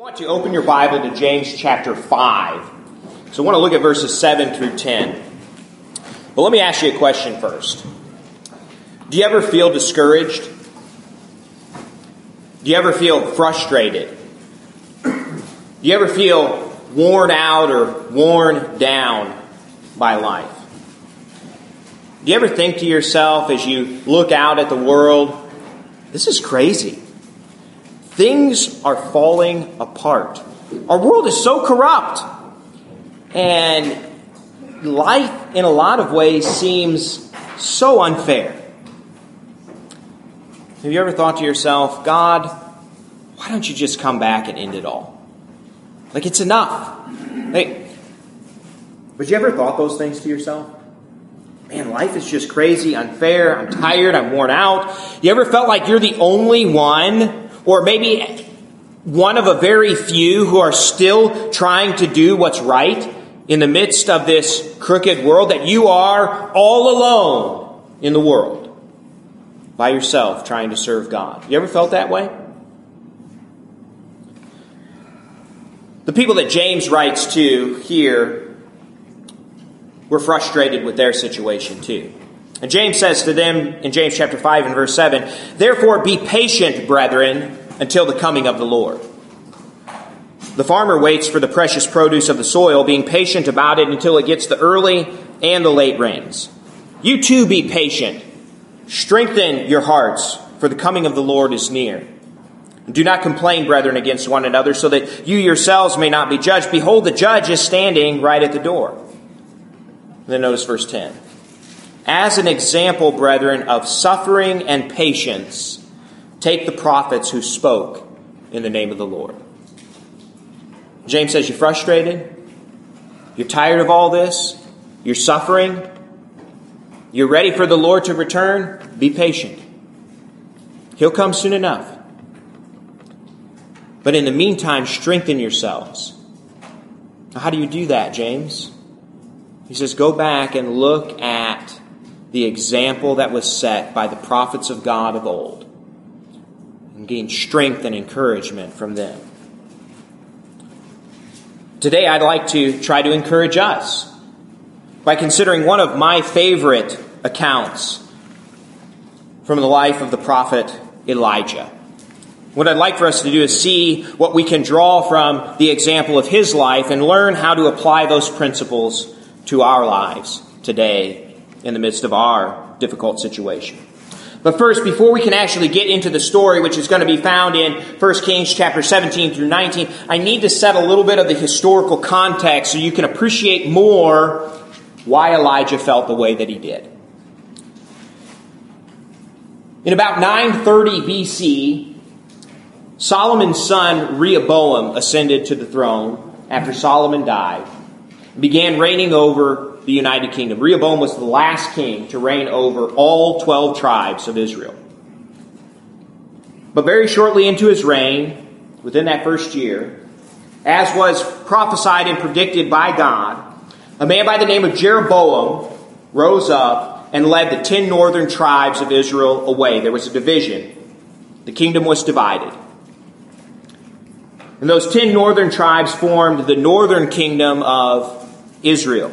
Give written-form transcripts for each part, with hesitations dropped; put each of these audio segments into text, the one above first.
want to open your Bible to James chapter 5. So I want to look at verses 7 through 10. But let me ask you a question first. Do you ever feel discouraged? Do you ever feel frustrated? Do you ever feel worn out or worn down by life? Do you ever think to yourself as you look out at the world, this is crazy. Things are falling apart. Our world is so corrupt. And life, in a lot of ways, seems so unfair. Have you ever thought to yourself, God, why don't you just come back and end it all? Like, it's enough. But you ever thought those things to yourself? Man, life is just crazy, unfair, I'm tired, I'm worn out. You ever felt like you're the only one, or maybe one of a very few who are still trying to do what's right in the midst of this crooked world, that you are all alone in the world, by yourself, trying to serve God? You ever felt that way? The people that James writes to here were frustrated with their situation too. And James says to them in James chapter 5 and verse 7, "Therefore be patient, brethren, until the coming of the Lord. The farmer waits for the precious produce of the soil, being patient about it until it gets the early and the late rains. You too be patient. Strengthen your hearts, for the coming of the Lord is near. And do not complain, brethren, against one another, so that you yourselves may not be judged. Behold, the judge is standing right at the door." And then notice verse 10. "As an example, brethren, of suffering and patience, take the prophets who spoke in the name of the Lord." James says, you're frustrated? You're tired of all this? You're suffering? You're ready for the Lord to return? Be patient. He'll come soon enough. But in the meantime, strengthen yourselves. Now, how do you do that, James? He says, go back and look at the example that was set by the prophets of God of old, and gain strength and encouragement from them. Today, I'd like to try to encourage us by considering one of my favorite accounts from the life of the prophet Elijah. What I'd like for us to do is see what we can draw from the example of his life and learn how to apply those principles to our lives today in the midst of our difficult situation. But first, before we can actually get into the story, which is going to be found in 1 Kings chapter 17 through 19, I need to set a little bit of the historical context so you can appreciate more why Elijah felt the way that he did. In about 930 BC, Solomon's son Rehoboam ascended to the throne after Solomon died, and began reigning over the United Kingdom. Rehoboam was the last king to reign over all 12 tribes of Israel. But very shortly into his reign, within that first year, as was prophesied and predicted by God, a man by the name of Jeroboam rose up and led the 10 northern tribes of Israel away. There was a division. The kingdom was divided. And those 10 northern tribes formed the northern kingdom of Israel.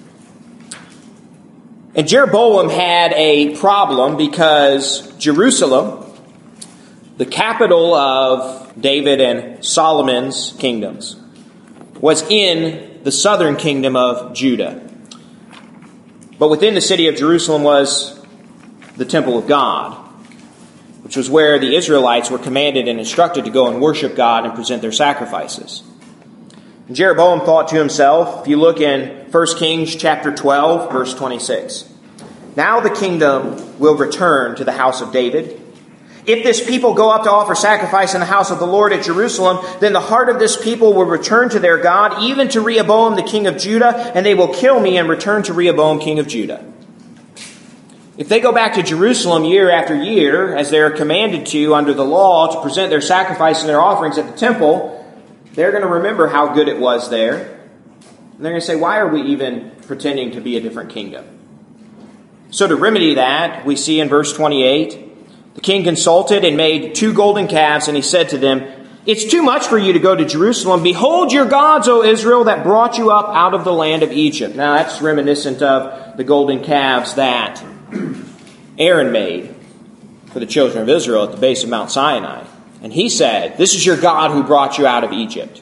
And Jeroboam had a problem because Jerusalem, the capital of David and Solomon's kingdoms, was in the southern kingdom of Judah. But within the city of Jerusalem was the temple of God, which was where the Israelites were commanded and instructed to go and worship God and present their sacrifices. And Jeroboam thought to himself, if you look in 1 Kings chapter 12, verse 26, "Now the kingdom will return to the house of David. If this people go up to offer sacrifice in the house of the Lord at Jerusalem, then the heart of this people will return to their God, even to Rehoboam the king of Judah, and they will kill me and return to Rehoboam king of Judah." If they go back to Jerusalem year after year, as they are commanded to under the law, to present their sacrifice and their offerings at the temple, they're going to remember how good it was there. And they're going to say, why are we even pretending to be a different kingdom? So to remedy that, we see in verse 28, the king consulted and made 2 golden calves, and he said to them, It's too much for you to go to Jerusalem. Behold your gods, O Israel, that brought you up out of the land of Egypt. Now that's reminiscent of the golden calves that Aaron made for the children of Israel at the base of Mount Sinai. And he said, this is your God who brought you out of Egypt.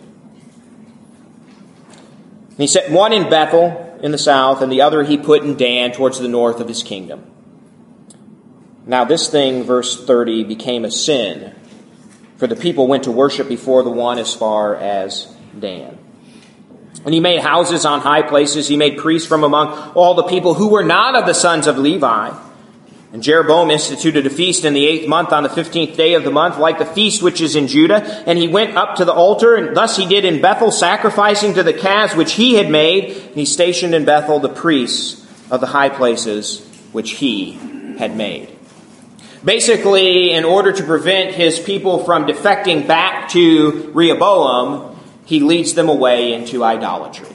And he set one in Bethel in the south, and the other he put in Dan towards the north of his kingdom. Now this thing, verse 30, became a sin, for the people went to worship before the one as far as Dan. And he made houses on high places. He made priests from among all the people who were not of the sons of Levi. And Jeroboam instituted a feast in the 8th month on the 15th day of the month, like the feast which is in Judah. And he went up to the altar, and thus he did in Bethel, sacrificing to the calves which he had made. And he stationed in Bethel the priests of the high places which he had made. Basically, in order to prevent his people from defecting back to Rehoboam, he leads them away into idolatry.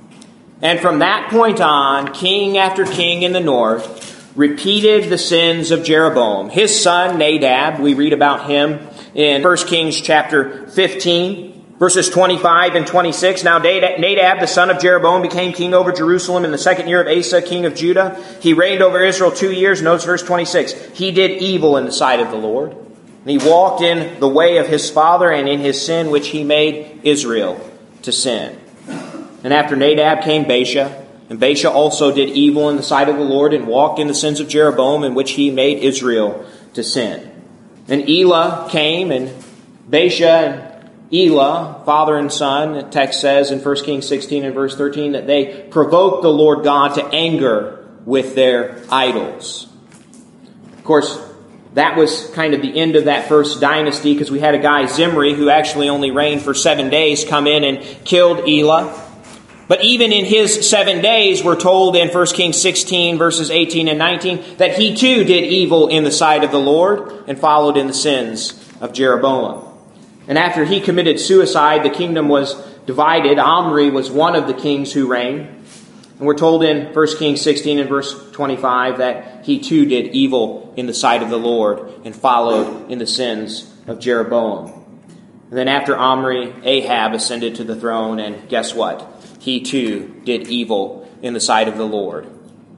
And from that point on, king after king in the north repeated the sins of Jeroboam. His son Nadab, we read about him in 1 Kings chapter 15, verses 25 and 26. Now Nadab, the son of Jeroboam, became king over Jerusalem in the 2nd year of Asa, king of Judah. He reigned over Israel 2 years. Notice verse 26. He did evil in the sight of the Lord. And he walked in the way of his father and in his sin, which he made Israel to sin. And after Nadab came Baasha. And Baasha also did evil in the sight of the Lord and walked in the sins of Jeroboam, in which he made Israel to sin. And Elah came, and Baasha and Elah, father and son, the text says in 1 Kings 16 and verse 13, that they provoked the Lord God to anger with their idols. Of course, that was kind of the end of that first dynasty, because we had a guy, Zimri, who actually only reigned for 7 days, come in and killed Elah. But even in his 7 days, we're told in 1 Kings 16, verses 18 and 19, that he too did evil in the sight of the Lord and followed in the sins of Jeroboam. And after he committed suicide, the kingdom was divided. Omri was one of the kings who reigned. And we're told in 1 Kings 16 and verse 25 that he too did evil in the sight of the Lord and followed in the sins of Jeroboam. And then after Omri, Ahab ascended to the throne, and guess what? He too did evil in the sight of the Lord.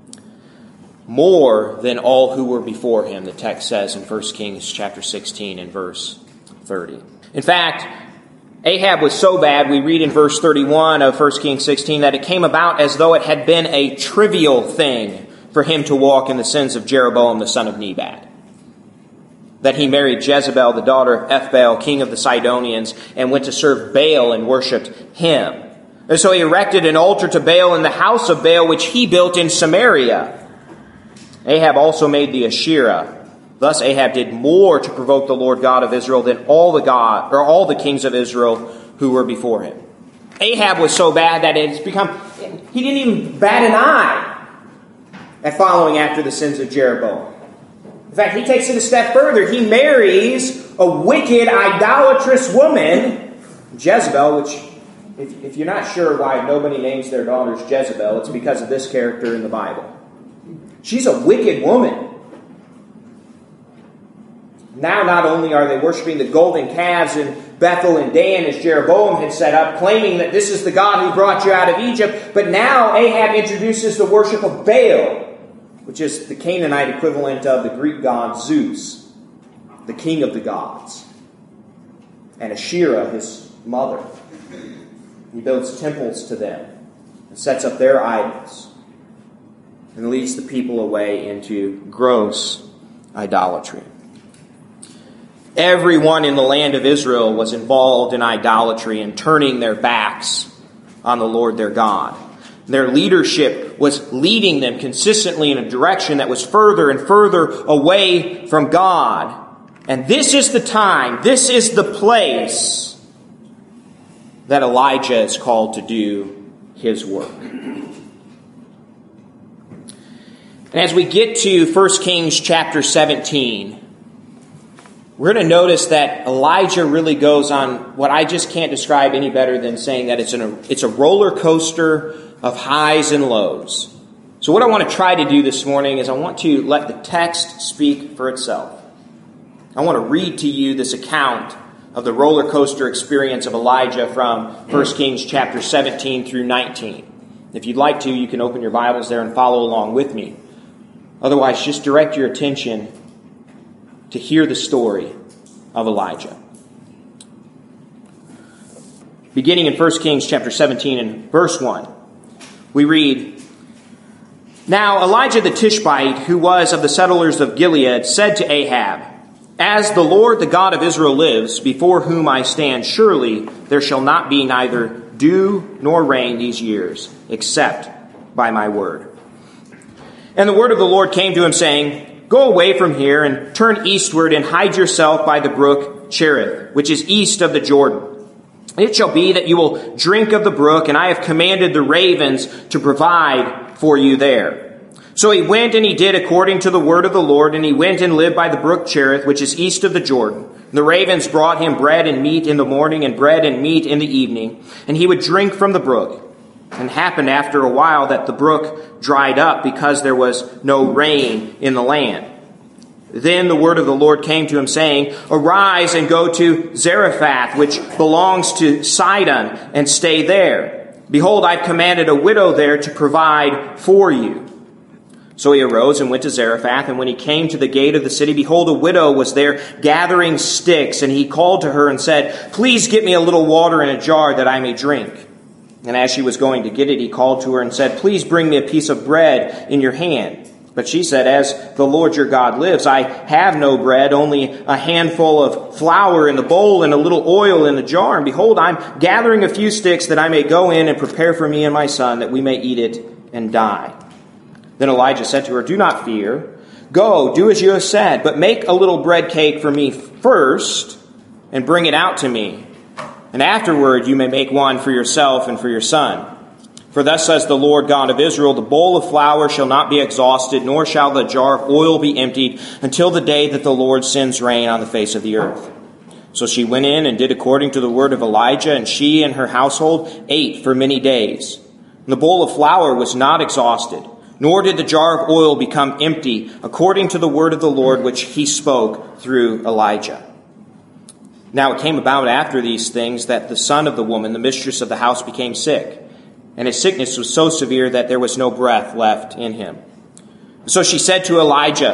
More than all who were before him, the text says in 1 Kings chapter 16 and verse 30. In fact, Ahab was so bad, we read in verse 31 of 1 Kings 16, that it came about as though it had been a trivial thing for him to walk in the sins of Jeroboam the son of Nebat. That he married Jezebel, the daughter of Ethbaal, king of the Sidonians, and went to serve Baal and worshipped him. And so he erected an altar to Baal in the house of Baal, which he built in Samaria. Ahab also made the Asherah. Thus Ahab did more to provoke the Lord God of Israel than all the kings of Israel who were before him. Ahab was so bad that he didn't even bat an eye at following after the sins of Jeroboam. In fact, he takes it a step further. He marries a wicked, idolatrous woman, Jezebel, which, if you're not sure why nobody names their daughters Jezebel, it's because of this character in the Bible. She's a wicked woman. Now not only are they worshiping the golden calves in Bethel and Dan as Jeroboam had set up, claiming that this is the God who brought you out of Egypt, but now Ahab introduces the worship of Baal, which is the Canaanite equivalent of the Greek god Zeus, the king of the gods, and Asherah, his mother. He builds temples to them and sets up their idols and leads the people away into gross idolatry. Everyone in the land of Israel was involved in idolatry and turning their backs on the Lord their God. Their leadership was leading them consistently in a direction that was further and further away from God. And this is the time, this is the place that Elijah is called to do his work. And as we get to 1 Kings chapter 17, we're going to notice that Elijah really goes on what I just can't describe any better than saying that it's a roller coaster of highs and lows. So what I want to try to do this morning is I want to let the text speak for itself. I want to read to you this account of the roller coaster experience of Elijah from 1 Kings chapter 17 through 19. If you'd like to, you can open your Bibles there and follow along with me. Otherwise, just direct your attention to hear the story of Elijah. Beginning in 1 Kings chapter 17 and verse 1, we read, "Now Elijah the Tishbite, who was of the settlers of Gilead, said to Ahab, 'As the Lord, the God of Israel lives, before whom I stand, surely there shall not be neither dew nor rain these years, except by my word.' And the word of the Lord came to him, saying, 'Go away from here and turn eastward and hide yourself by the brook Cherith, which is east of the Jordan. It shall be that you will drink of the brook, and I have commanded the ravens to provide for you there.' So he went and he did according to the word of the Lord, and he went and lived by the brook Cherith, which is east of the Jordan. The ravens brought him bread and meat in the morning, and bread and meat in the evening, and he would drink from the brook. And it happened after a while that the brook dried up, because there was no rain in the land. Then the word of the Lord came to him, saying, 'Arise and go to Zarephath, which belongs to Sidon, and stay there. Behold, I've commanded a widow there to provide for you.' So he arose and went to Zarephath, and when he came to the gate of the city, behold, a widow was there gathering sticks, and he called to her and said, 'Please get me a little water in a jar that I may drink.' And as she was going to get it, he called to her and said, 'Please bring me a piece of bread in your hand.' But she said, 'As the Lord your God lives, I have no bread, only a handful of flour in the bowl and a little oil in the jar. And behold, I'm gathering a few sticks that I may go in and prepare for me and my son, that we may eat it and die.' Then Elijah said to her, 'Do not fear. Go, do as you have said, but make a little bread cake for me first and bring it out to me. And afterward you may make one for yourself and for your son. For thus says the Lord God of Israel, the bowl of flour shall not be exhausted, nor shall the jar of oil be emptied, until the day that the Lord sends rain on the face of the earth.' So she went in and did according to the word of Elijah, and she and her household ate for many days. And the bowl of flour was not exhausted, nor did the jar of oil become empty, according to the word of the Lord which he spoke through Elijah. Now it came about after these things that the son of the woman, the mistress of the house, became sick. And his sickness was so severe that there was no breath left in him. So she said to Elijah,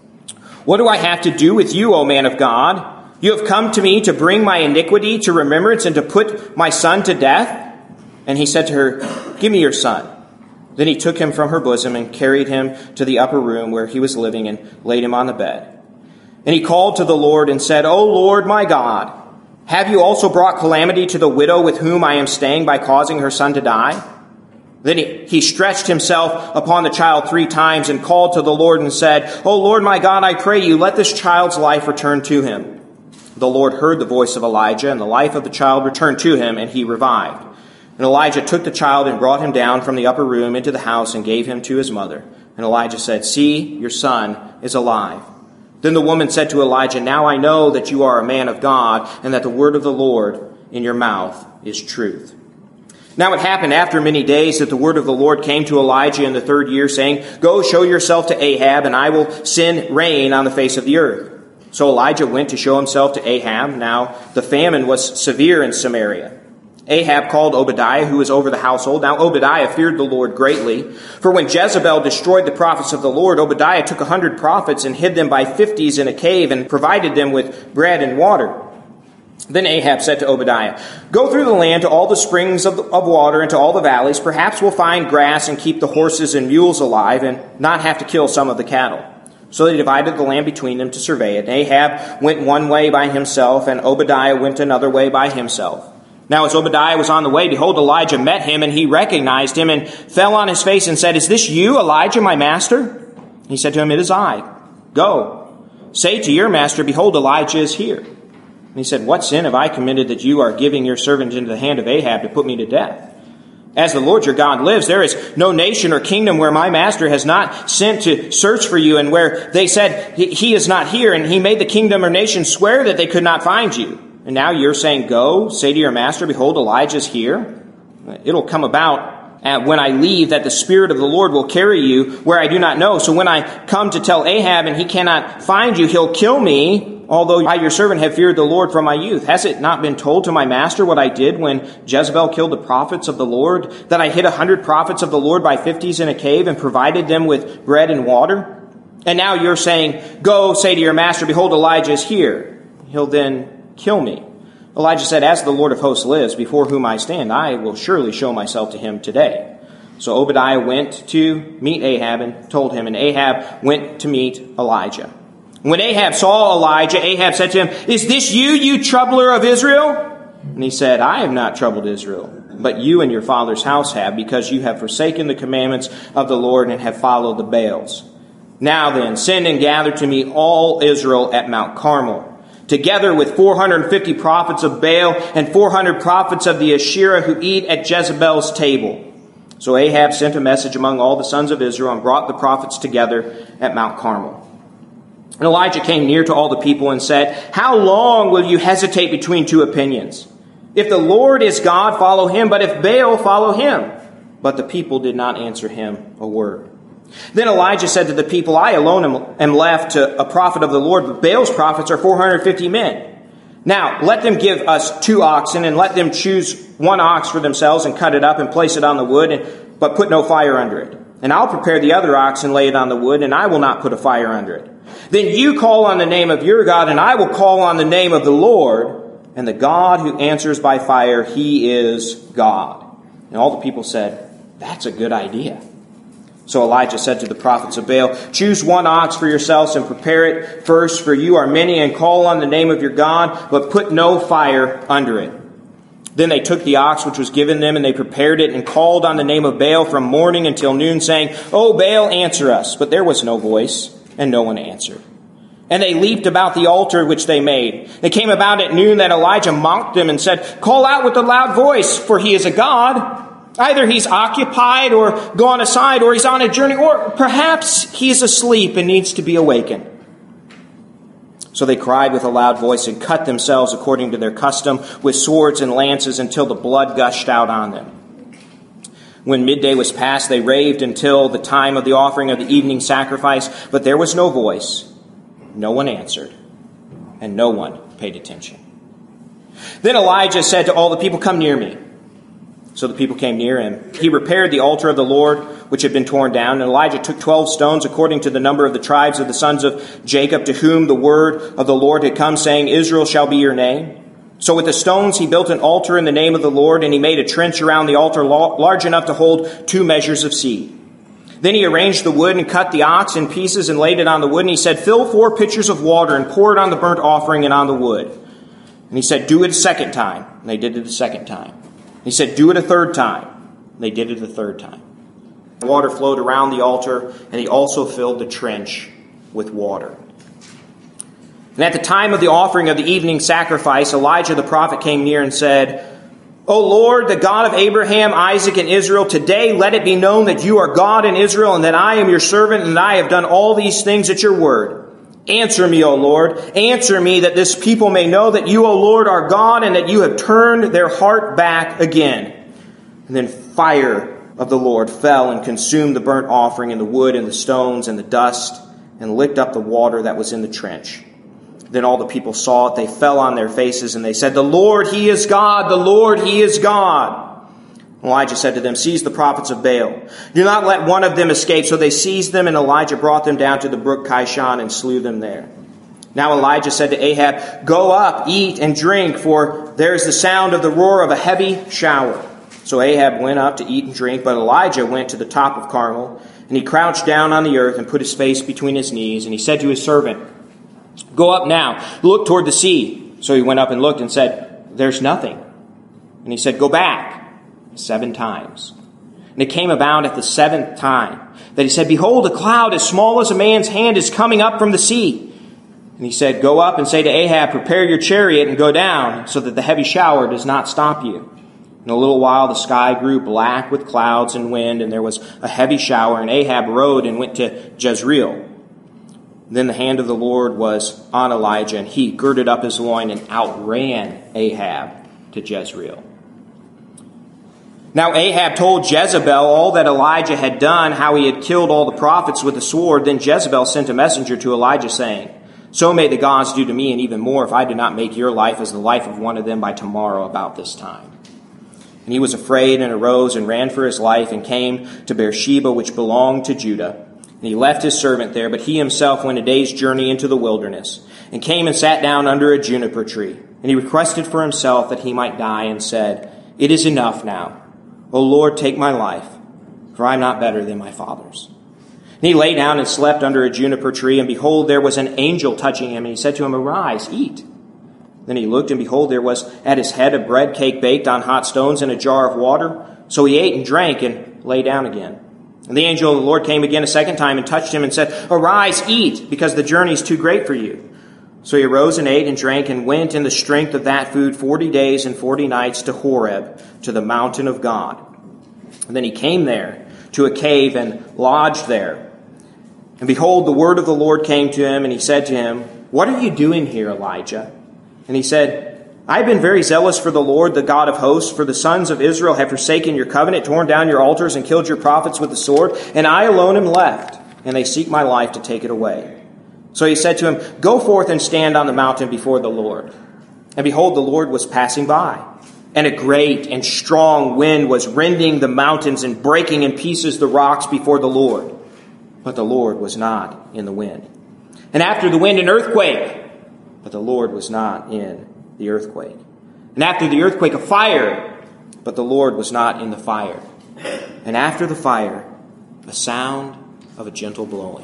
'What do I have to do with you, O man of God? You have come to me to bring my iniquity to remembrance and to put my son to death?' And he said to her, 'Give me your son.' Then he took him from her bosom and carried him to the upper room where he was living and laid him on the bed. And he called to the Lord and said, 'O Lord my God, have you also brought calamity to the widow with whom I am staying by causing her son to die?' Then he stretched himself upon the child 3 times and called to the Lord and said, 'O Lord my God, I pray you, let this child's life return to him.' The Lord heard the voice of Elijah, and the life of the child returned to him, and he revived. And Elijah took the child and brought him down from the upper room into the house and gave him to his mother. And Elijah said, 'See, your son is alive.' Then the woman said to Elijah, 'Now I know that you are a man of God, and that the word of the Lord in your mouth is truth.' Now it happened after many days that the word of the Lord came to Elijah in the 3rd year, saying, 'Go, show yourself to Ahab, and I will send rain on the face of the earth.' So Elijah went to show himself to Ahab. Now the famine was severe in Samaria. Ahab called Obadiah, who was over the household. Now Obadiah feared the Lord greatly. For when Jezebel destroyed the prophets of the Lord, Obadiah took 100 prophets and hid them by 50s in a cave and provided them with bread and water. Then Ahab said to Obadiah, 'Go through the land to all the springs of water and to all the valleys. Perhaps we'll find grass and keep the horses and mules alive and not have to kill some of the cattle.' So they divided the land between them to survey it. And Ahab went one way by himself, and Obadiah went another way by himself. Now as Obadiah was on the way, behold, Elijah met him, and he recognized him and fell on his face and said, 'Is this you, Elijah, my master?' He said to him, 'It is I. Go, say to your master, behold, Elijah is here.' And he said, 'What sin have I committed that you are giving your servant into the hand of Ahab to put me to death? As the Lord your God lives, there is no nation or kingdom where my master has not sent to search for you, and where they said, he is not here, and he made the kingdom or nation swear that they could not find you. And now you're saying, go, say to your master, behold, Elijah's here. It'll come about when I leave that the Spirit of the Lord will carry you where I do not know. So when I come to tell Ahab and he cannot find you, he'll kill me, although I, your servant, have feared the Lord from my youth? Has it not been told to my master what I did when Jezebel killed the prophets of the Lord, that I hid 100 prophets of the Lord by 50s in a cave and provided them with bread and water? And now you're saying, go, say to your master, behold, Elijah is here. He'll then kill me. Elijah said, as the Lord of hosts lives, before whom I stand, I will surely show myself to him today. So Obadiah went to meet Ahab and told him, and Ahab went to meet Elijah. When Ahab saw Elijah, Ahab said to him, is this you, you troubler of Israel? And he said, I have not troubled Israel, but you and your father's house have, because you have forsaken the commandments of the Lord and have followed the Baals. Now then, send and gather to me all Israel at Mount Carmel, together with 450 prophets of Baal and 400 prophets of the Asherah who eat at Jezebel's table. So Ahab sent a message among all the sons of Israel and brought the prophets together at Mount Carmel. And Elijah came near to all the people and said, how long will you hesitate between two opinions? If the Lord is God, follow him, but if Baal, follow him. But the people did not answer him a word. Then Elijah said to the people, I alone am left to a prophet of the Lord, but Baal's prophets are 450 men. Now, let them give us 2 oxen, and let them choose 1 ox for themselves, and cut it up, and place it on the wood, but put no fire under it. And I'll prepare the other ox, and lay it on the wood, and I will not put a fire under it. Then you call on the name of your God, and I will call on the name of the Lord, and the God who answers by fire, he is God. And all the people said, that's a good idea. So Elijah said to the prophets of Baal, choose 1 ox for yourselves and prepare it first, for you are many, and call on the name of your God, but put no fire under it. Then they took the ox which was given them, and they prepared it and called on the name of Baal from morning until noon, saying, O Baal, answer us. But there was no voice, and no one answered. And they leaped about the altar which they made. They came about at noon that Elijah mocked them and said, call out with a loud voice, for he is a god. Either he's occupied or gone aside, or he's on a journey, or perhaps he's asleep and needs to be awakened. So they cried with a loud voice and cut themselves according to their custom with swords and lances until the blood gushed out on them. When midday was past, they raved until the time of the offering of the evening sacrifice, but there was no voice, no one answered, and no one paid attention. Then Elijah said to all the people, come near me. So the people came near him. He repaired the altar of the Lord, which had been torn down. And Elijah took 12 stones according to the number of the tribes of the sons of Jacob, to whom the word of the Lord had come, saying, Israel shall be your name. So with the stones he built an altar in the name of the Lord, and he made a trench around the altar large enough to hold 2 measures of seed. Then he arranged the wood and cut the ox in pieces and laid it on the wood. And he said, fill 4 pitchers of water and pour it on the burnt offering and on the wood. And he said, do it a second time. And they did it a second time. He said, do it a third time. And they did it a third time. Water flowed around the altar, and he also filled the trench with water. And at the time of the offering of the evening sacrifice, Elijah the prophet came near and said, O Lord, the God of Abraham, Isaac, and Israel, today let it be known that you are God in Israel, and that I am your servant, and that I have done all these things at your word. Answer me, O Lord. Answer me, that this people may know that you, O Lord, are God, and that you have turned their heart back again. And then fire of the Lord fell and consumed the burnt offering and the wood and the stones and the dust, and licked up the water that was in the trench. Then all the people saw it. They fell on their faces, and they said, the Lord, he is God. The Lord, he is God. Elijah said to them, seize the prophets of Baal. Do not let one of them escape. So they seized them, and Elijah brought them down to the brook Kishon and slew them there. Now Elijah said to Ahab, go up, eat and drink, for there is the sound of the roar of a heavy shower. So Ahab went up to eat and drink, but Elijah went to the top of Carmel, and he crouched down on the earth and put his face between his knees, and he said to his servant, go up now, look toward the sea. So he went up and looked and said, there's nothing. And he said, go back 7 times. And it came about at the 7th time that he said, behold, a cloud as small as a man's hand is coming up from the sea. And he said, go up and say to Ahab, prepare your chariot and go down, so that the heavy shower does not stop you. In a little while the sky grew black with clouds and wind, and there was a heavy shower, and Ahab rode and went to Jezreel. Then the hand of the Lord was on Elijah, and he girded up his loin and outran Ahab to Jezreel. Now Ahab told Jezebel all that Elijah had done, how he had killed all the prophets with the sword. Then Jezebel sent a messenger to Elijah, saying, So may the gods do to me, and even more, if I do not make your life as the life of one of them by tomorrow about this time." And he was afraid and arose and ran for his life and came to Beersheba, which belonged to Judah. And he left his servant there, but he himself went a day's journey into the wilderness and came and sat down under a juniper tree. And he requested for himself that he might die and said, "It is enough now. O Lord, take my life, for I am not better than my fathers." And he lay down and slept under a juniper tree, and behold, there was an angel touching him, and he said to him, "Arise, eat." Then he looked, and behold, there was at his head a bread cake baked on hot stones and a jar of water. So he ate and drank and lay down again. And the angel of the Lord came again a second time and touched him and said, "Arise, eat, because the journey is too great for you." So he arose and ate and drank and went in the strength of that food 40 days and 40 nights to Horeb, to the mountain of God. And then he came there to a cave and lodged there. And behold, the word of the Lord came to him, and he said to him, "What are you doing here, Elijah?" And he said, "I have been very zealous for the Lord, the God of hosts, for the sons of Israel have forsaken your covenant, torn down your altars, and killed your prophets with the sword, and I alone am left, and they seek my life to take it away." So he said to him, "Go forth and stand on the mountain before the Lord." And behold, the Lord was passing by, and a great and strong wind was rending the mountains and breaking in pieces the rocks before the Lord. But the Lord was not in the wind. And after the wind, an earthquake. But the Lord was not in the earthquake. And after the earthquake, a fire. But the Lord was not in the fire. And after the fire, a sound of a gentle blowing.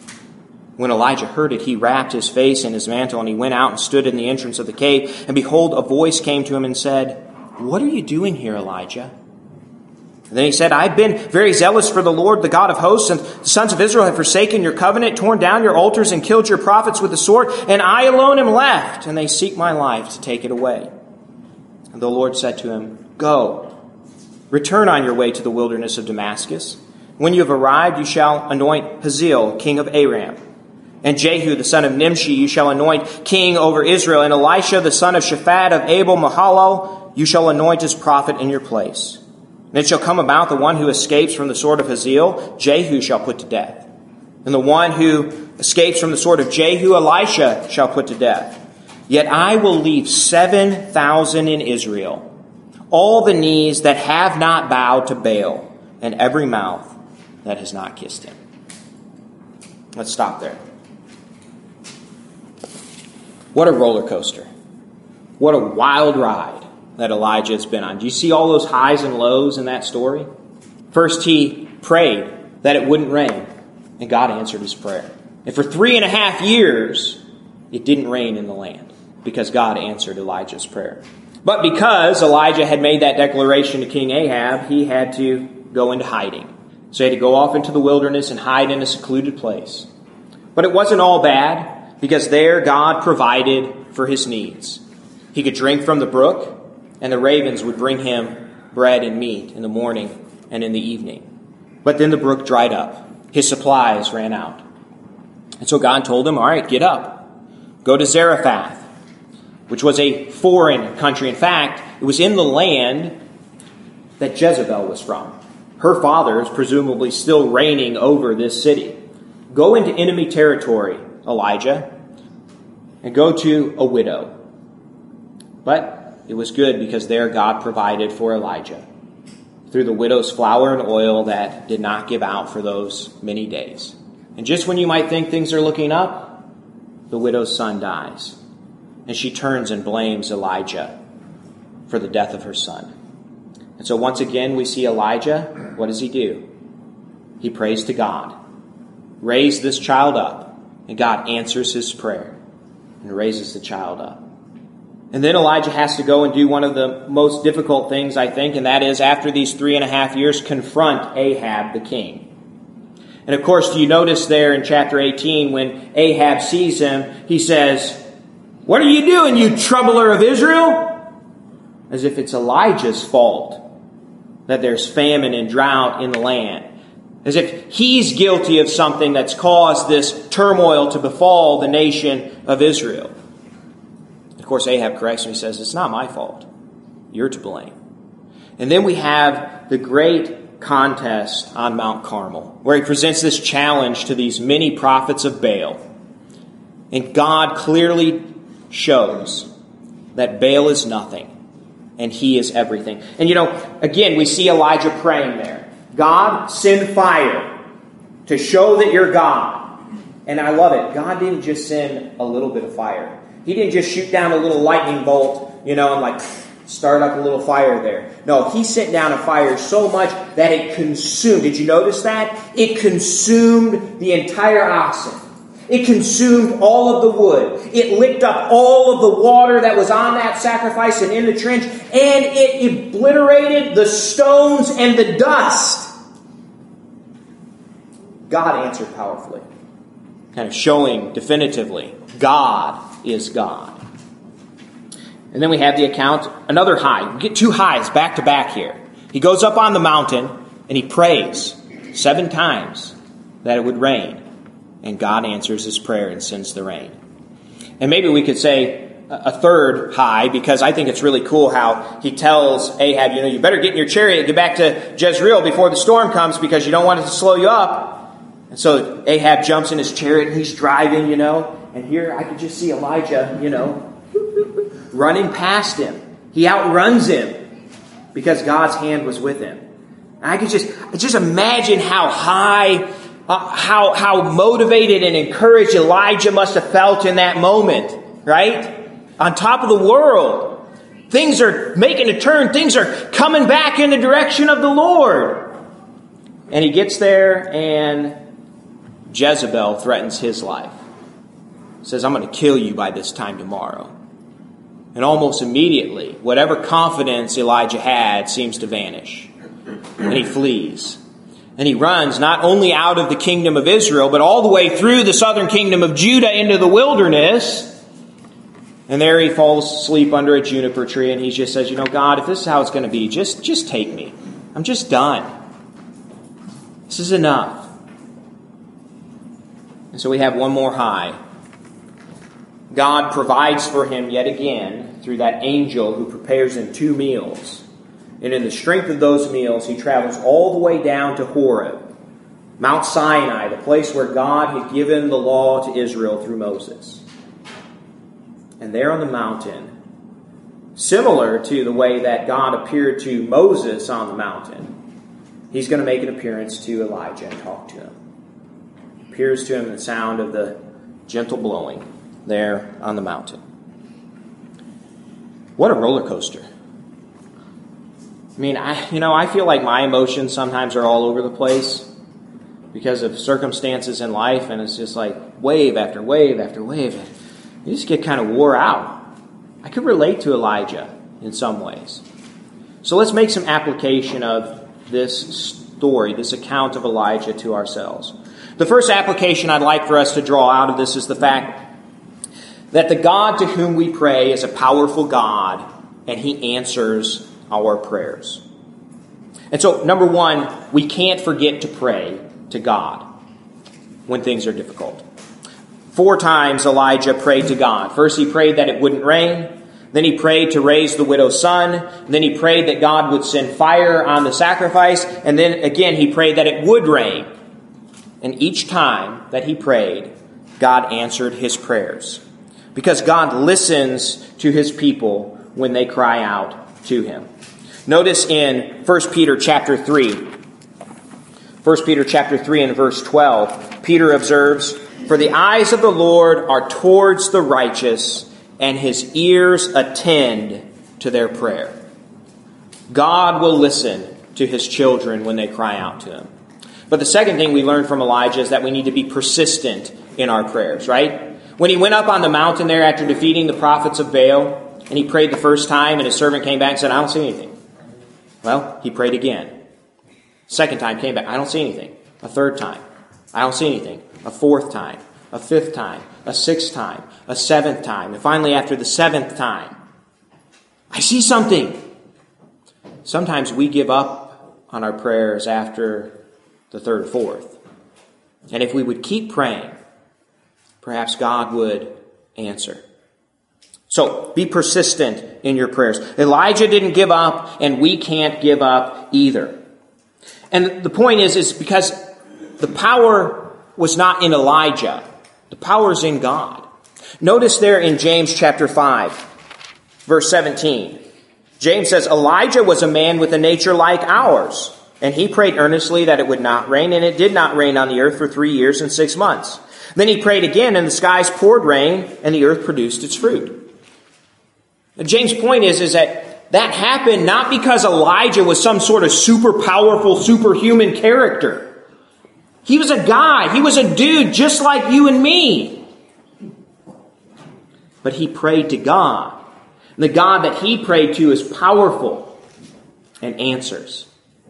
When Elijah heard it, he wrapped his face in his mantle, and he went out and stood in the entrance of the cave. And behold, a voice came to him and said, "What are you doing here, Elijah?" And then he said, "I've been very zealous for the Lord, the God of hosts, and the sons of Israel have forsaken your covenant, torn down your altars, and killed your prophets with the sword, and I alone am left, and they seek my life to take it away." And the Lord said to him, "Go, return on your way to the wilderness of Damascus. When you have arrived, you shall anoint Hazael, king of Aram. And Jehu, the son of Nimshi, you shall anoint king over Israel, and Elisha, the son of Shaphat of Abel-Mahalal, you shall anoint as prophet in your place. And it shall come about the one who escapes from the sword of Hazael, Jehu shall put to death. And the one who escapes from the sword of Jehu, Elisha shall put to death. Yet I will leave 7,000 in Israel, all the knees that have not bowed to Baal, and every mouth that has not kissed him." Let's stop there. What a roller coaster. What a wild ride that Elijah has been on. Do you see all those highs and lows in that story? First, he prayed that it wouldn't rain, and God answered his prayer. And for 3.5 years, it didn't rain in the land because God answered Elijah's prayer. But because Elijah had made that declaration to King Ahab, he had to go into hiding. So he had to go off into the wilderness and hide in a secluded place. But it wasn't all bad, because there God provided for his needs. He could drink from the brook, and the ravens would bring him bread and meat in the morning and in the evening. But then the brook dried up. His supplies ran out. And so God told him, "All right, get up. Go to Zarephath," which was a foreign country. In fact, it was in the land that Jezebel was from. Her father is presumably still reigning over this city. Go into enemy territory, Elijah, and go to a widow. But it was good because there God provided for Elijah through the widow's flour and oil that did not give out for those many days. And just when you might think things are looking up, the widow's son dies. And she turns and blames Elijah for the death of her son. And so once again we see Elijah. What does he do? He prays to God. Raise this child up. And God answers his prayer and raises the child up. And then Elijah has to go and do one of the most difficult things, I think, and that is, after these 3.5 years, confront Ahab the king. And of course, do you notice there in chapter 18, when Ahab sees him, he says, "What are you doing, you troubler of Israel?" As if it's Elijah's fault that there's famine and drought in the land. As if he's guilty of something that's caused this turmoil to befall the nation of Israel. Of course, Ahab corrects him. He says, "It's not my fault. You're to blame." And then we have the great contest on Mount Carmel, where he presents this challenge to these many prophets of Baal. And God clearly shows that Baal is nothing and he is everything. And again, we see Elijah praying there. God, send fire to show that you're God. And I love it. God didn't just send a little bit of fire. He didn't just shoot down a little lightning bolt, and start up a little fire there. No, he sent down a fire so much that it consumed. Did you notice that? It consumed the entire oxen. It consumed all of the wood. It licked up all of the water that was on that sacrifice and in the trench. And it obliterated the stones and the dust. God answered powerfully. Kind of showing definitively, God is God. And then we have the account, another high. We get two highs back to back here. He goes up on the mountain and he prays 7 times that it would rain. And God answers his prayer and sends the rain. And maybe we could say a third high, because I think it's really cool how he tells Ahab, you better get in your chariot and get back to Jezreel before the storm comes, because you don't want it to slow you up. And so Ahab jumps in his chariot and he's driving, and here I could just see Elijah, running past him. He outruns him because God's hand was with him. And I could just imagine how high, how motivated and encouraged Elijah must have felt in that moment, right? On top of the world. Things are making a turn. Things are coming back in the direction of the Lord. And he gets there and Jezebel threatens his life. Says, I'm going to kill you by this time tomorrow. And almost immediately, whatever confidence Elijah had seems to vanish. And he flees. And he runs not only out of the kingdom of Israel, but all the way through the southern kingdom of Judah into the wilderness. And there he falls asleep under a juniper tree, and he just says, God, if this is how it's going to be, just take me. I'm just done. This is enough. And so we have one more high. God provides for him yet again through that angel who prepares him 2 meals. And in the strength of those meals, he travels all the way down to Horeb, Mount Sinai, the place where God had given the law to Israel through Moses. And there on the mountain, similar to the way that God appeared to Moses on the mountain, he's going to make an appearance to Elijah and talk to him. Appears to him in the sound of the gentle blowing there on the mountain. What a roller coaster. I feel like my emotions sometimes are all over the place because of circumstances in life, and it's just like wave after wave after wave. You just get kind of wore out. I could relate to Elijah in some ways. So let's make some application of this story, this account of Elijah to ourselves. The first application I'd like for us to draw out of this is the fact that the God to whom we pray is a powerful God, and he answers our prayers. And so, number one, we can't forget to pray to God when things are difficult. 4 times Elijah prayed to God. First, he prayed that it wouldn't rain. Then he prayed to raise the widow's son. And then he prayed that God would send fire on the sacrifice. And then again, he prayed that it would rain. And each time that he prayed, God answered his prayers. Because God listens to his people when they cry out to him. Notice in 1 Peter chapter 3. 1 Peter chapter 3 and verse 12. Peter observes, "For the eyes of the Lord are towards the righteous, and his ears attend to their prayer." God will listen to his children when they cry out to him. But the second thing we learn from Elijah is that we need to be persistent in our prayers, right? When he went up on the mountain there after defeating the prophets of Baal, and he prayed the first time, and his servant came back and said, "I don't see anything." Well, he prayed again. Second time came back, "I don't see anything." A third time, "I don't see anything." A fourth time, a fifth time, a sixth time, a seventh time, and finally after the 7th time, "I see something." Sometimes we give up on our prayers after the 3rd, 4th. And if we would keep praying, perhaps God would answer. So, be persistent in your prayers. Elijah didn't give up, and we can't give up either. And the point is because the power was not in Elijah. The power is in God. Notice there in James chapter 5, verse 17. James says, Elijah was a man with a nature like ours, and he prayed earnestly that it would not rain, and it did not rain on the earth for 3 years and 6 months. Then he prayed again, and the skies poured rain, and the earth produced its fruit. James' point is that happened not because Elijah was some sort of super powerful, superhuman character. He was a guy. He was a dude just like you and me. But he prayed to God. And the God that he prayed to is powerful and answers.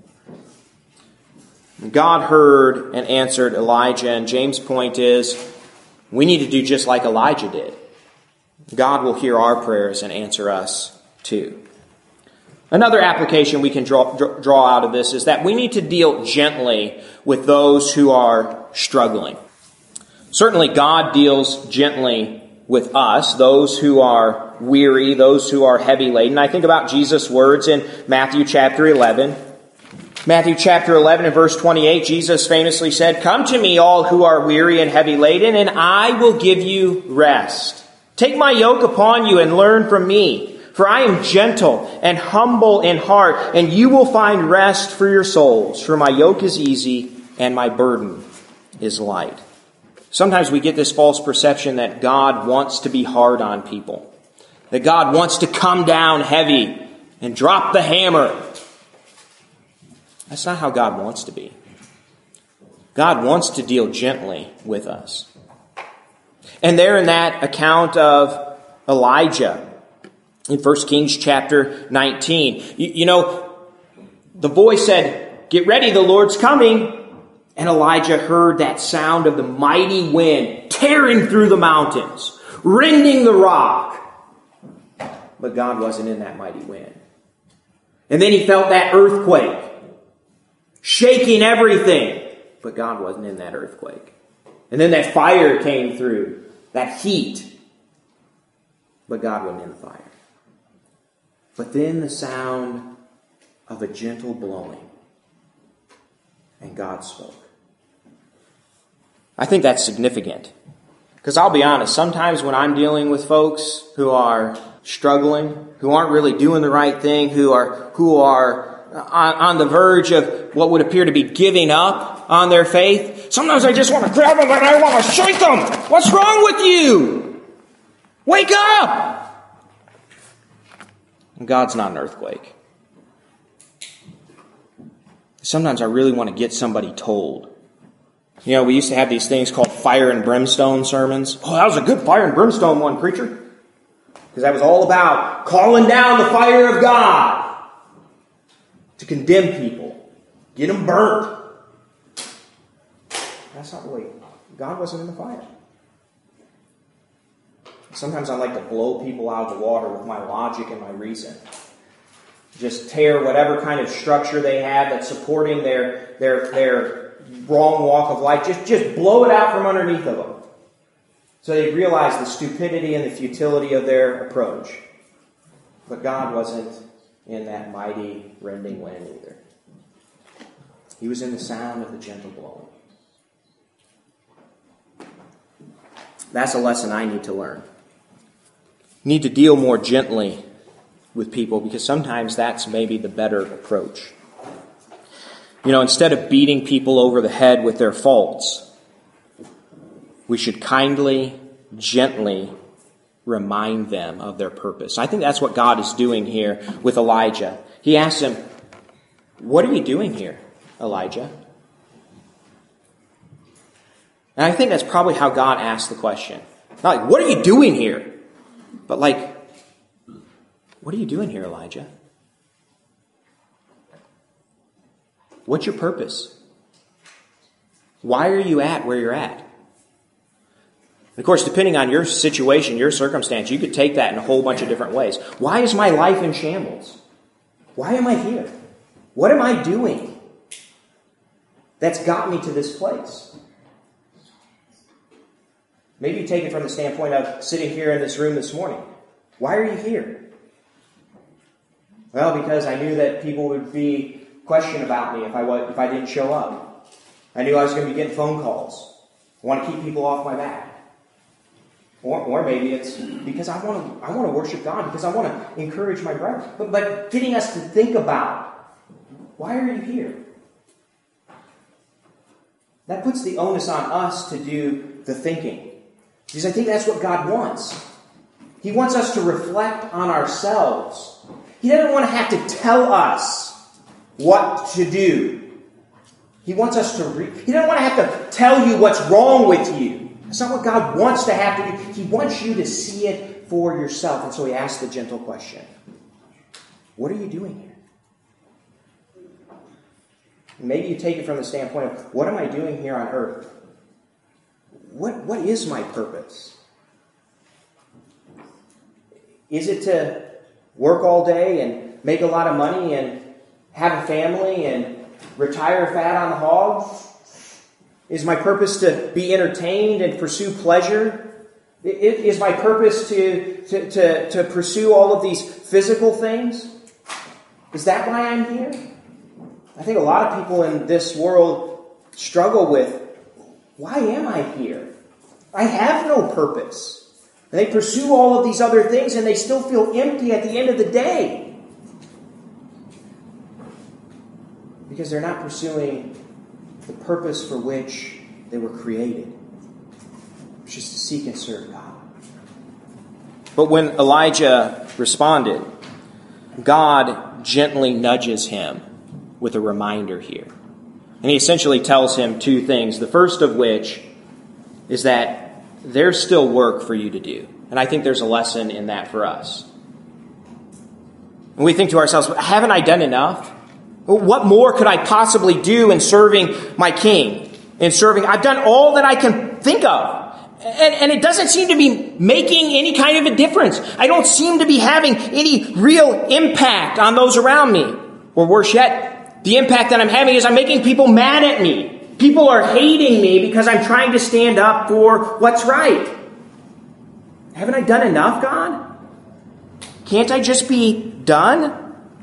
God heard and answered Elijah, and James' point is we need to do just like Elijah did. God will hear our prayers and answer us too. Another application we can draw out of this is that we need to deal gently with those who are struggling. Certainly God deals gently with us, those who are weary, those who are heavy laden. I think about Jesus' words in Matthew chapter 11. Matthew chapter 11 and verse 28, Jesus famously said, Come to me, all who are weary and heavy laden, and I will give you rest. Take my yoke upon you and learn from me, for I am gentle and humble in heart, and you will find rest for your souls. For my yoke is easy and my burden is light. Sometimes we get this false perception that God wants to be hard on people, that God wants to come down heavy and drop the hammer. That's not how God wants to be. God wants to deal gently with us. And there in that account of Elijah, in 1 Kings chapter 19, you know, the voice said, Get ready, the Lord's coming. And Elijah heard that sound of the mighty wind tearing through the mountains, rending the rock. But God wasn't in that mighty wind. And then he felt that earthquake, shaking everything. But God wasn't in that earthquake. And then that fire came through, that heat. But God wasn't in the fire. But then the sound of a gentle blowing. And God spoke. I think that's significant. Because I'll be honest, sometimes when I'm dealing with folks who are struggling, who aren't really doing the right thing, who are on the verge of what would appear to be giving up on their faith, sometimes I just want to grab them and I want to shake them. What's wrong with you? Wake up! And God's not an earthquake. Sometimes I really want to get somebody told. You know, we used to have these things called fire and brimstone sermons. Oh, that was a good fire and brimstone one, preacher. Because that was all about calling down the fire of God to condemn people, get them burnt. That's not the way. God wasn't in the fire. Sometimes I like to blow people out of the water with my logic and my reason. Just tear whatever kind of structure they have that's supporting their wrong walk of life. Just blow it out from underneath of them. So they realize the stupidity and the futility of their approach. But God wasn't in that mighty rending wind either. He was in the sound of the gentle blowing. That's a lesson I need to learn. Need to deal more gently with people, because sometimes that's maybe the better approach. You know, instead of beating people over the head with their faults, we should kindly, gently remind them of their purpose. I think that's what God is doing here with Elijah. He asks him, What are you doing here, Elijah? And I think that's probably how God asked the question. Not like, what are you doing here? But like, what are you doing here, Elijah? What's your purpose? Why are you at where you're at? Of course, depending on your situation, your circumstance, you could take that in a whole bunch of different ways. Why is my life in shambles? Why am I here? What am I doing that's got me to this place? Maybe you take it from the standpoint of sitting here in this room this morning. Why are you here? Well, because I knew that people would be questioning about me if I didn't show up. I knew I was going to be getting phone calls. I want to keep people off my back. Or maybe it's because I want to worship God, because I want to encourage my brother. But getting us to think about, why are you here? That puts the onus on us to do the thinking. Because I think that's what God wants. He wants us to reflect on ourselves. He doesn't want to have to tell us what to do. He wants us to He doesn't want to have to tell you what's wrong with you. That's not what God wants to have to do. He wants you to see it for yourself. And so he asks the gentle question, what are you doing here? Maybe you take it from the standpoint of, what am I doing here on earth? What is my purpose? Is it to work all day and make a lot of money and have a family and retire fat on the hog? Is my purpose to be entertained and pursue pleasure? Is my purpose to pursue all of these physical things? Is that why I'm here? I think a lot of people in this world struggle with, why am I here? I have no purpose. And they pursue all of these other things and they still feel empty at the end of the day. Because they're not pursuing the purpose for which they were created, which is to seek and serve God. But when Elijah responded, God gently nudges him with a reminder here. And he essentially tells him two things. The first of which is that there's still work for you to do. And I think there's a lesson in that for us. And we think to ourselves, haven't I done enough? What more could I possibly do in serving my king? I've done all that I can think of. And it doesn't seem to be making any kind of a difference. I don't seem to be having any real impact on those around me. Or worse yet, the impact that I'm having is I'm making people mad at me. People are hating me because I'm trying to stand up for what's right. Haven't I done enough, God? Can't I just be done?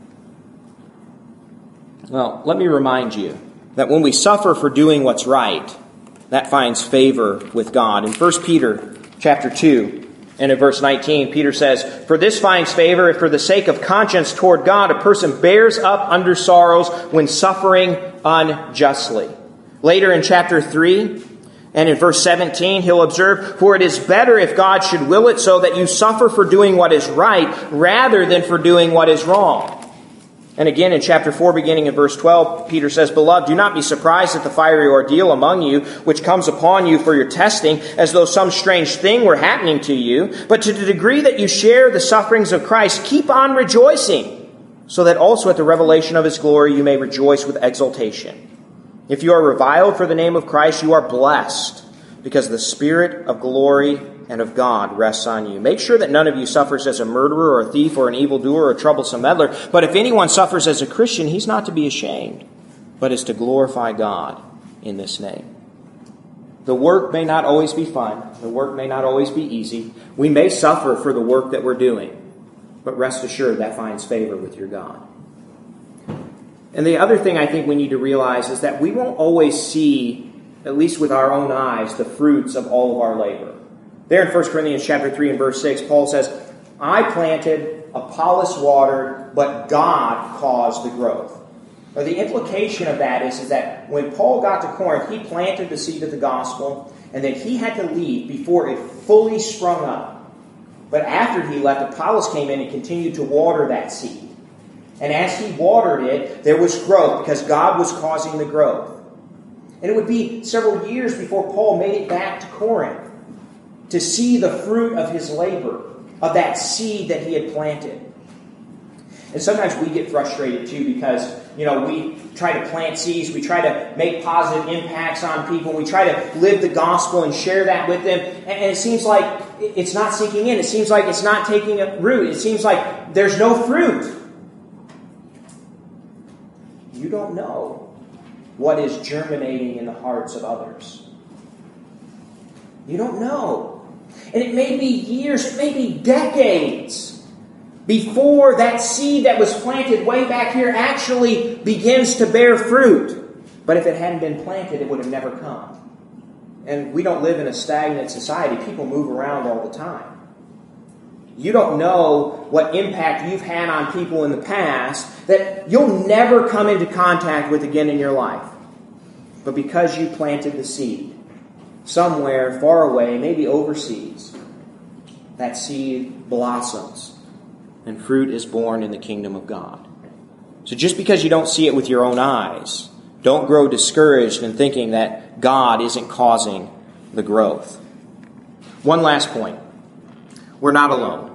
Well, let me remind you that when we suffer for doing what's right, that finds favor with God. In 1 Peter chapter 2 and in verse 19, Peter says, "For this finds favor if for the sake of conscience toward God a person bears up under sorrows when suffering unjustly." Later in chapter 3 and in verse 17, he'll observe, "For it is better if God should will it so that you suffer for doing what is right rather than for doing what is wrong." And again, in chapter 4, beginning in verse 12, Peter says, "Beloved, do not be surprised at the fiery ordeal among you, which comes upon you for your testing, as though some strange thing were happening to you. But to the degree that you share the sufferings of Christ, keep on rejoicing, so that also at the revelation of his glory you may rejoice with exultation. If you are reviled for the name of Christ, you are blessed, because the Spirit of glory and of God rests on you. Make sure that none of you suffers as a murderer or a thief or an evildoer or a troublesome meddler. But if anyone suffers as a Christian, he's not to be ashamed, but is to glorify God in this name." The work may not always be fun. The work may not always be easy. We may suffer for the work that we're doing. But rest assured, that finds favor with your God. And the other thing I think we need to realize is that we won't always see, at least with our own eyes, the fruits of all of our labor. There in 1 Corinthians chapter 3 and verse 6, Paul says, "I planted, Apollos watered, but God caused the growth." Now, the implication of that is that when Paul got to Corinth, he planted the seed of the gospel, and that he had to leave before it fully sprung up. But after he left, Apollos came in and continued to water that seed. And as he watered it, there was growth, because God was causing the growth. And it would be several years before Paul made it back to Corinth to see the fruit of his labor, of that seed that he had planted. And sometimes we get frustrated too because, we try to plant seeds, we try to make positive impacts on people, we try to live the gospel and share that with them, and it seems like it's not sinking in, it seems like it's not taking a root, it seems like there's no fruit. You don't know what is germinating in the hearts of others. You don't know. And it may be years, it may be decades before that seed that was planted way back here actually begins to bear fruit. But if it hadn't been planted, it would have never come. and we don't live in a stagnant society. People move around all the time. You don't know what impact you've had on people in the past that you'll never come into contact with again in your life. But because you planted the seed somewhere far away, maybe overseas, that seed blossoms and fruit is born in the kingdom of God. So just because you don't see it with your own eyes, don't grow discouraged in thinking that God isn't causing the growth. One last point. We're not alone.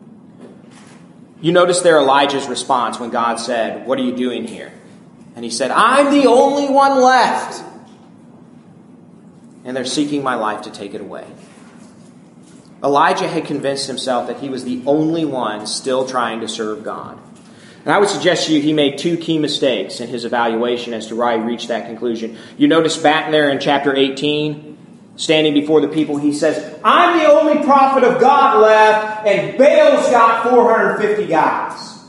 You notice there Elijah's response when God said, "What are you doing here?" And he said, "I'm the only one left. And they're seeking my life to take it away." Elijah had convinced himself that he was the only one still trying to serve God. And I would suggest to you he made two key mistakes in his evaluation as to why he reached that conclusion. You notice back there in chapter 18, standing before the people, he says, "I'm the only prophet of God left, and Baal's got 450 guys."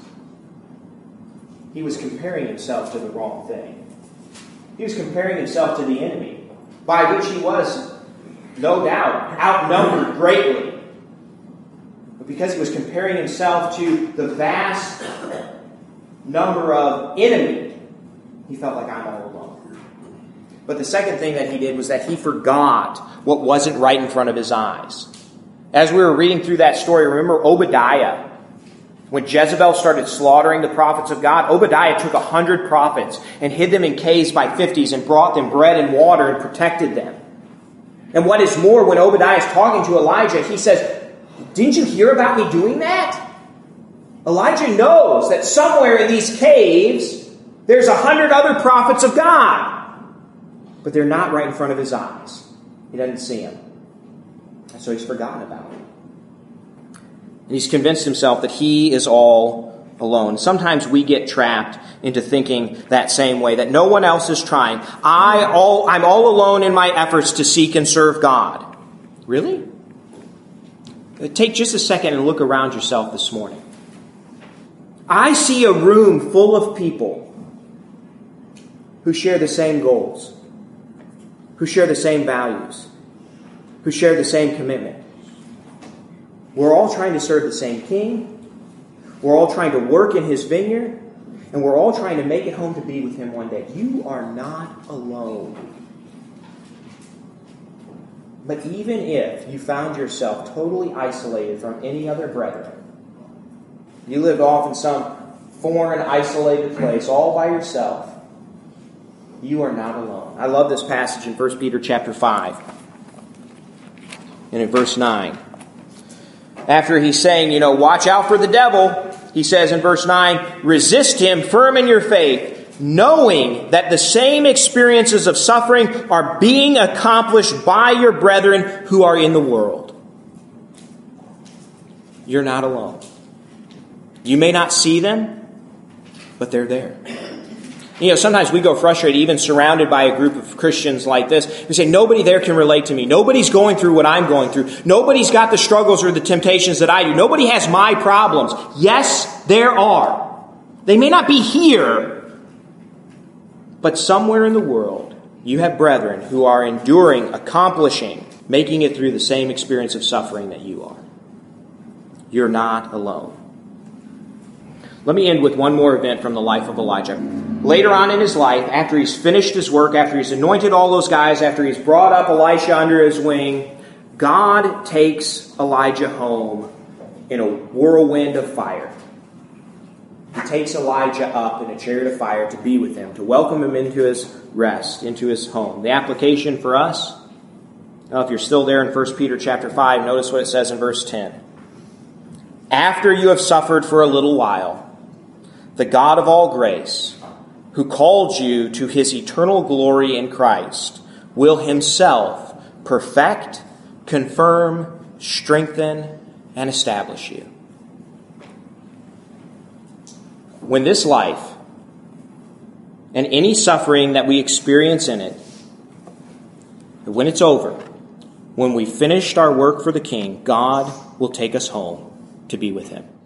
He was comparing himself to the wrong thing. He was comparing himself to the enemy, by which he was, no doubt, outnumbered greatly. But because he was comparing himself to the vast number of enemy, he felt like, I'm all alone. But the second thing that he did was that he forgot what wasn't right in front of his eyes. As we were reading through that story, remember Obadiah? When Jezebel started slaughtering the prophets of God, Obadiah took 100 prophets and hid them in caves by 50s and brought them bread and water and protected them. And what is more, when Obadiah is talking to Elijah, he says, "Didn't you hear about me doing that?" Elijah knows that somewhere in these caves, there's 100 other prophets of God. But they're not right in front of his eyes. He doesn't see them. And so he's forgotten about them. And he's convinced himself that he is all alone. Sometimes we get trapped into thinking that same way, that no one else is trying. I'm all alone in my efforts to seek and serve God. Really? Take just a second and look around yourself this morning. I see a room full of people who share the same goals, who share the same values, who share the same commitment. We're all trying to serve the same king. We're all trying to work in his vineyard. And we're all trying to make it home to be with him one day. You are not alone. But even if you found yourself totally isolated from any other brethren, you lived off in some foreign, isolated place all by yourself, you are not alone. I love this passage in 1 Peter chapter 5. And in verse 9. After he's saying, watch out for the devil, he says in verse 9, resist him firm in your faith, knowing that the same experiences of suffering are being accomplished by your brethren who are in the world. You're not alone. You may not see them, but they're there. Sometimes we go frustrated, even surrounded by a group of Christians like this. We say, nobody there can relate to me. Nobody's going through what I'm going through. Nobody's got the struggles or the temptations that I do. Nobody has my problems. Yes, there are. They may not be here, but somewhere in the world, you have brethren who are enduring, accomplishing, making it through the same experience of suffering that you are. You're not alone. Let me end with one more event from the life of Elijah. Later on in his life, after he's finished his work, after he's anointed all those guys, after he's brought up Elisha under his wing, God takes Elijah home in a whirlwind of fire. He takes Elijah up in a chariot of fire to be with him, to welcome him into his rest, into his home. The application for us, if you're still there in 1 Peter chapter 5, notice what it says in verse 10. After you have suffered for a little while, the God of all grace, who called you to his eternal glory in Christ, will himself perfect, confirm, strengthen, and establish you. When this life and any suffering that we experience in it, when it's over, when we finished our work for the King, God will take us home to be with him.